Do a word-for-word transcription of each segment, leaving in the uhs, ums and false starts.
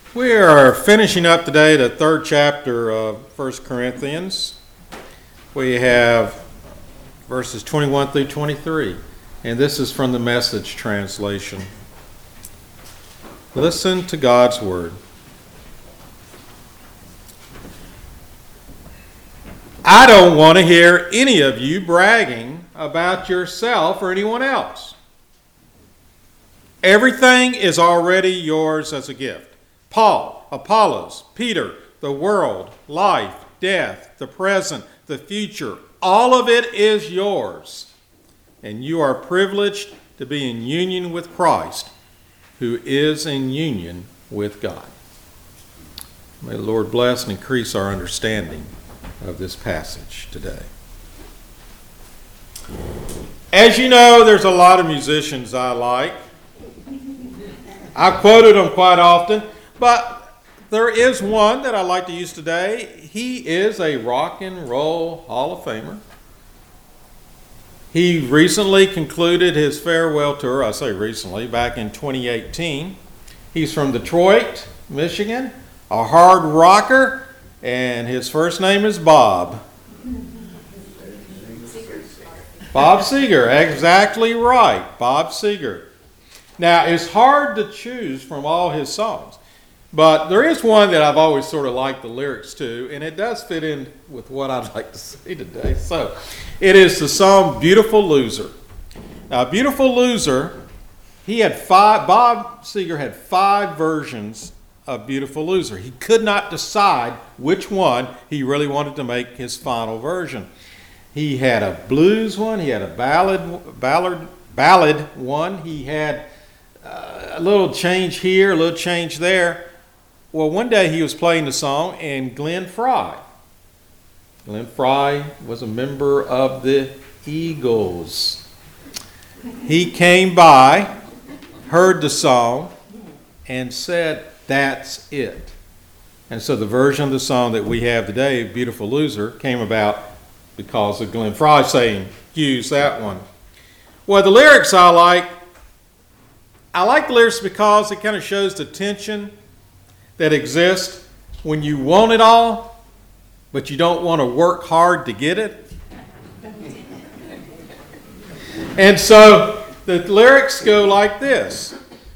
We are finishing up today the third chapter of First Corinthians. We have verses twenty-one through twenty-three, and this is from the Message translation. Listen to God's word. I don't want to hear any of you bragging about yourself or anyone else. Everything is already yours as a gift. Paul, Apollos, Peter, the world, life, death, the present, the future, all of it is yours. And you are privileged to be in union with Christ, who is in union with God. May the Lord bless and increase our understanding of this passage today. As you know, there's a lot of musicians I like. I've quoted them quite often. But there is one that I'd like to use today. He is a rock and roll Hall of Famer. He recently concluded his farewell tour, I say recently, back in twenty eighteen. He's from Detroit, Michigan, a hard rocker, and his first name is Bob. Bob Seger, exactly right, Bob Seger. Now, it's hard to choose from all his songs. But there is one that I've always sort of liked the lyrics to, and it does fit in with what I'd like to say today. So it is the song Beautiful Loser. Now, Beautiful Loser, he had five, Bob Seger had five versions of Beautiful Loser. He could not decide which one he really wanted to make his final version. He had a blues one, he had a ballad, ballad, ballad one, he had uh, a little change here, a little change there. Well, one day he was playing the song, and Glenn Frey, Glenn Frey was a member of the Eagles. He came by, heard the song, and said, "That's it." And so the version of the song that we have today, Beautiful Loser, came about because of Glenn Frey saying, use that one. Well, the lyrics I like, I like the lyrics because it kind of shows the tension that exists when you want it all, but you don't want to work hard to get it. And so the lyrics go like this.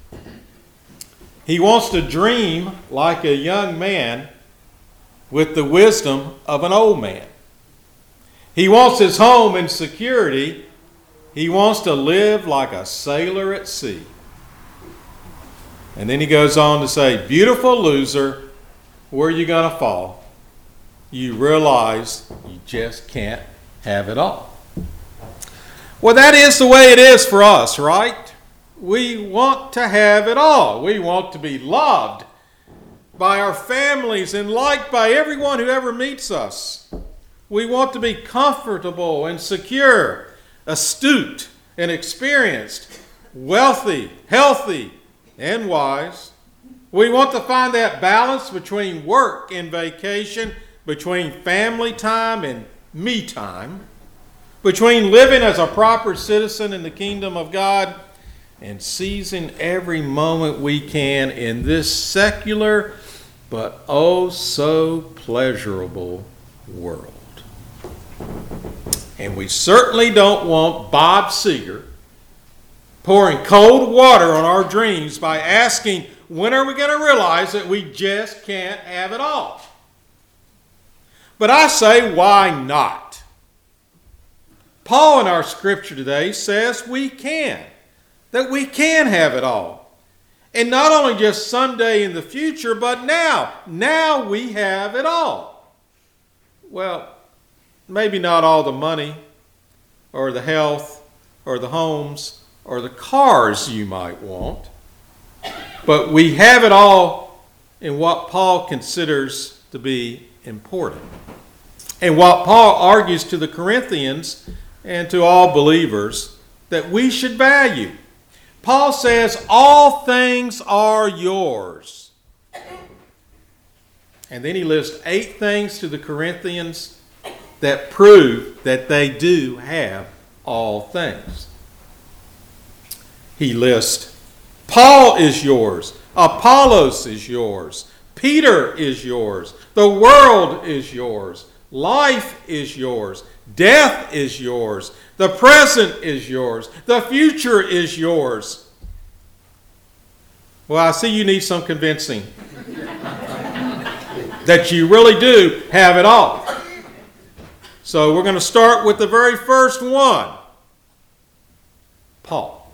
He wants to dream like a young man with the wisdom of an old man. He wants his home in security. He wants to live like a sailor at sea. And then he goes on to say, beautiful loser, where are you going to fall? You realize you just can't have it all. Well, that is the way it is for us, right? We want to have it all. We want to be loved by our families and liked by everyone who ever meets us. We want to be comfortable and secure, astute and experienced, wealthy, healthy, and wise. We want to find that balance between work and vacation, between family time and me time, between living as a proper citizen in the kingdom of God and seizing every moment we can in this secular but oh so pleasurable world. And we certainly don't want Bob Seger pouring cold water on our dreams by asking, when are we going to realize that we just can't have it all? But I say, why not? Paul in our scripture today says we can, that we can have it all. And not only just someday in the future, but now. Now we have it all. Well, maybe not all the money or the health or the homes or the cars you might want, but we have it all in what Paul considers to be important. And what Paul argues to the Corinthians and to all believers that we should value. Paul says, all things are yours. And then he lists eight things to the Corinthians that prove that they do have all things. He lists, Paul is yours, Apollos is yours. Peter is yours. The world is yours. Life is yours. Death is yours. The present is yours. The future is yours. Well, I see you need some convincing that you really do have it all. So we're going to start with the very first one. Paul.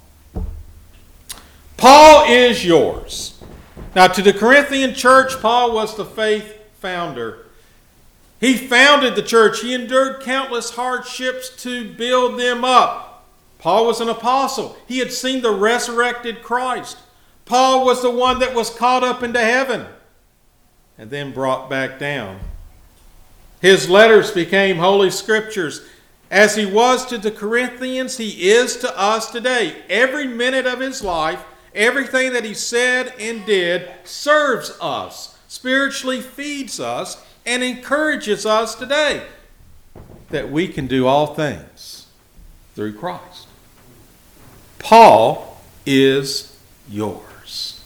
Paul is yours. Now, to the Corinthian church, Paul was the faith founder. He founded the church. He endured countless hardships to build them up. Paul was an apostle. He had seen the resurrected Christ. Paul was the one that was caught up into heaven and then brought back down. His letters became holy scriptures. As he was to the Corinthians, he is to us today. Every minute of his life, everything that he said and did serves us, spiritually feeds us, and encourages us today that we can do all things through Christ. Paul is yours.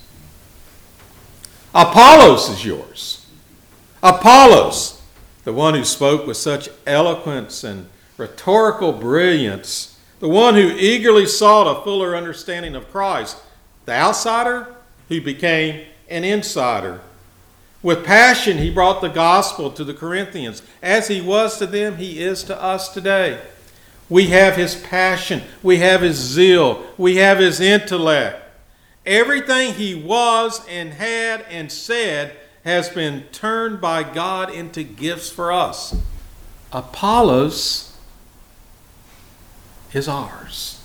Apollos is yours. Apollos, the one who spoke with such eloquence and rhetorical brilliance, the one who eagerly sought a fuller understanding of Christ, the outsider who became an insider. With passion, he brought the gospel to the Corinthians. As he was to them, he is to us today. We have his passion. We have his zeal. We have his intellect. Everything he was and had and said has been turned by God into gifts for us. Apollos is ours.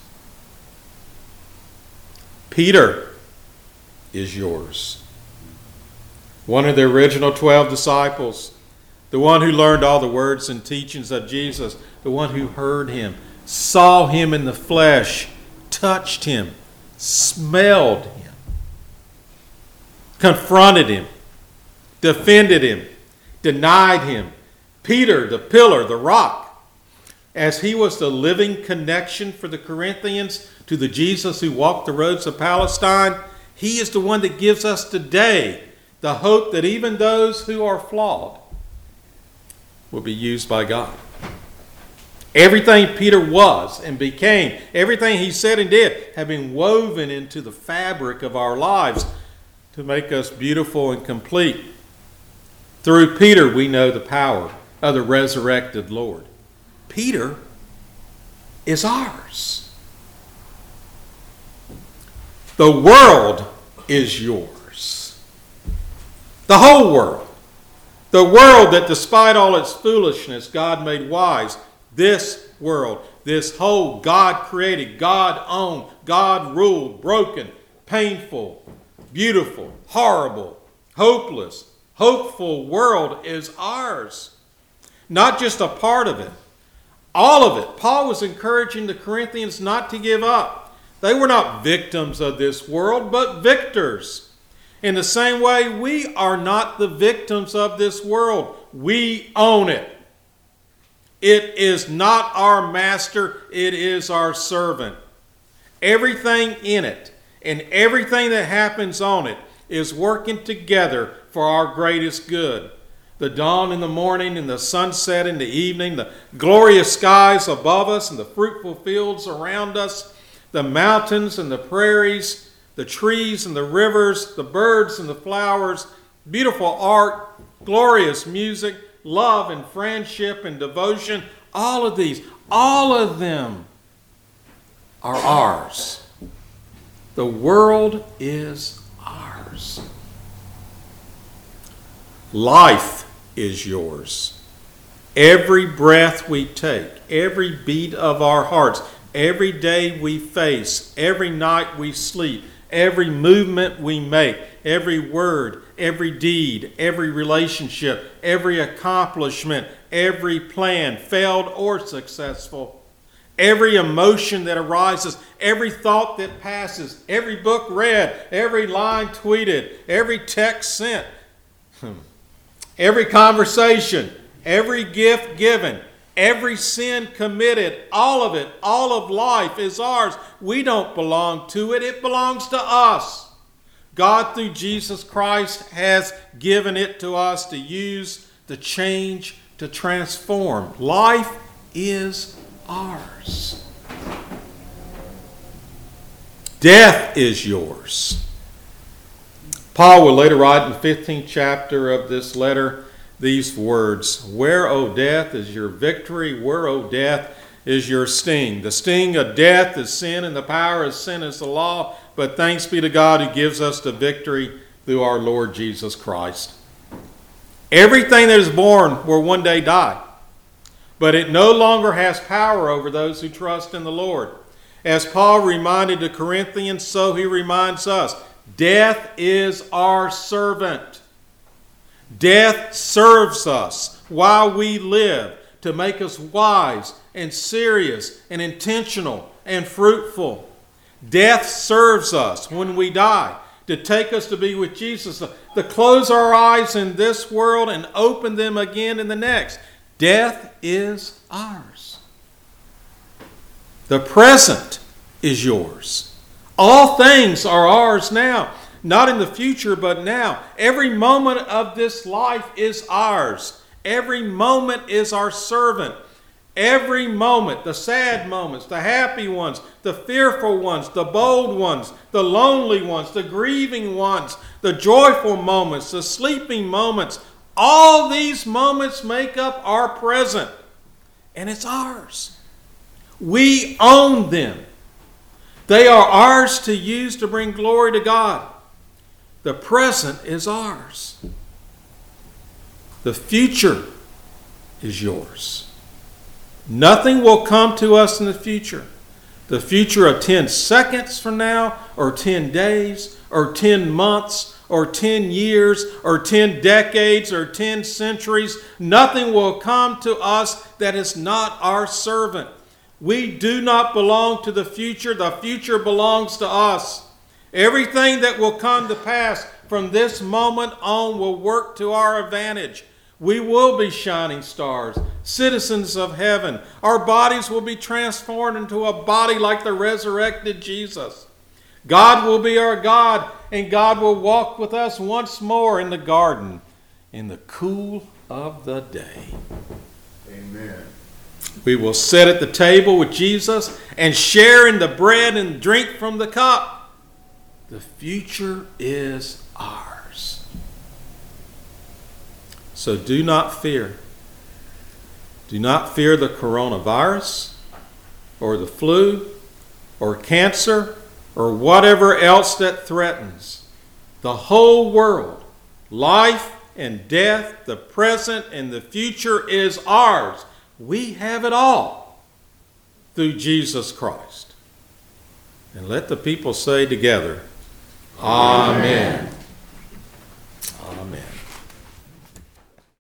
Peter is yours. One of the original twelve disciples, the one who learned all the words and teachings of Jesus, the one who heard him, saw him in the flesh, touched him, smelled him, confronted him, defended him, denied him. Peter, the pillar, the rock, as he was the living connection for the Corinthians to the Jesus who walked the roads of Palestine, he is the one that gives us today the hope that even those who are flawed will be used by God. Everything Peter was and became, everything he said and did, have been woven into the fabric of our lives to make us beautiful and complete. Through Peter, we know the power of the resurrected Lord. Peter is ours. The world is yours. The whole world. The world that despite all its foolishness, God made wise. This world, this whole God-created, God-owned, God-ruled, broken, painful, beautiful, horrible, hopeless, hopeful world is ours. Not just a part of it. All of it. Paul was encouraging the Corinthians not to give up. They were not victims of this world, but victors. In the same way, we are not the victims of this world. We own it. It is not our master, it is our servant. Everything in it and everything that happens on it is working together for our greatest good. The dawn in the morning and the sunset in the evening, the glorious skies above us and the fruitful fields around us, the mountains and the prairies, the trees and the rivers, the birds and the flowers, beautiful art, glorious music, love and friendship and devotion, all of these, all of them are ours. The world is ours. Life is yours. Every breath we take, every beat of our hearts, every day we face, every night we sleep, every movement we make, every word, every deed, every relationship, every accomplishment, every plan, failed or successful, every emotion that arises, every thought that passes, every book read, every line tweeted, every text sent, every conversation, every gift given, every sin committed, all of it, all of life is ours. We don't belong to it. It belongs to us. God through Jesus Christ has given it to us to use, to change, to transform. Life is ours. Death is yours. Paul will later write in the fifteenth chapter of this letter these words, "Where, O death, is your victory? Where, O death, is your sting? The sting of death is sin, and the power of sin is the law. But thanks be to God who gives us the victory through our Lord Jesus Christ." Everything that is born will one day die, but it no longer has power over those who trust in the Lord. As Paul reminded the Corinthians, so he reminds us, death is our servant. Death serves us while we live to make us wise and serious and intentional and fruitful. Death serves us when we die to take us to be with Jesus, to close our eyes in this world and open them again in the next. Death is ours. The present is yours. All things are ours now. Not in the future, but now. Every moment of this life is ours. Every moment is our servant. Every moment, the sad moments, the happy ones, the fearful ones, the bold ones, the lonely ones, the grieving ones, the joyful moments, the sleeping moments, all these moments make up our present. And it's ours. We own them. They are ours to use to bring glory to God. The present is ours. The future is yours. Nothing will come to us in the future. The future of ten seconds from now, or ten days, or ten months, or ten years, or ten decades, or ten centuries. Nothing will come to us that is not our servant. We do not belong to the future. The future belongs to us. Everything that will come to pass from this moment on will work to our advantage. We will be shining stars, citizens of heaven. Our bodies will be transformed into a body like the resurrected Jesus. God will be our God, and God will walk with us once more in the garden in the cool of the day. Amen. We will sit at the table with Jesus and share in the bread and drink from the cup. The future is ours. So do not fear. Do not fear the coronavirus or the flu or cancer or whatever else that threatens. The whole world, life and death, the present and the future is ours. We have it all through Jesus Christ. And let the people say together, Amen. Amen.